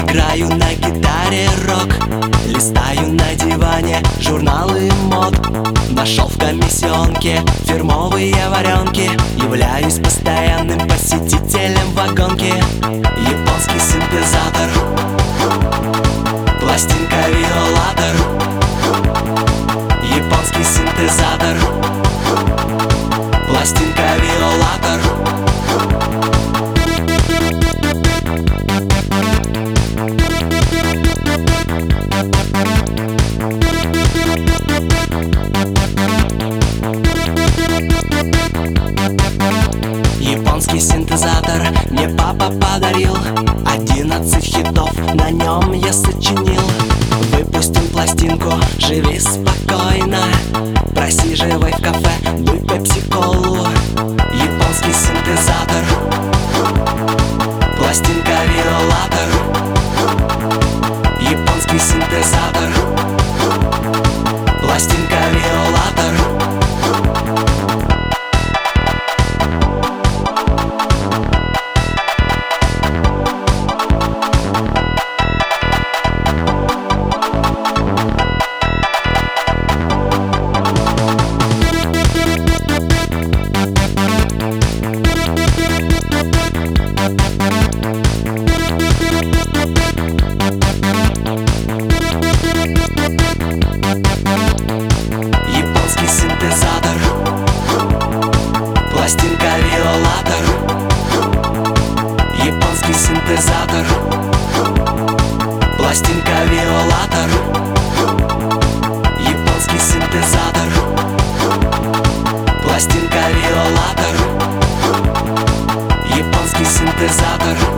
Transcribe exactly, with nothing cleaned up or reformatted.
Играю на гитаре рок, листаю на диване журналы мод. Нашел в комиссионке фирмовые варенки, являюсь постоянным посетителем вагонки. Японский синтезатор, пластинка виолатор. Японский синтезатор, пластинка виолатор. Японский синтезатор мне папа подарил. Одиннадцать хитов на нем я сочинил. Выпустим пластинку, живи спокойно. Просиживай в кафе, дуй пепси-колу. Японский синтезатор, пластинка виолатор. Японский синтезатор, пластинка виолатор. Синтезатор, пластинка виолатор. Японский синтезатор, пластинка виолатор. Японский синтезатор, пластинка виолатор. Японский синтезатор.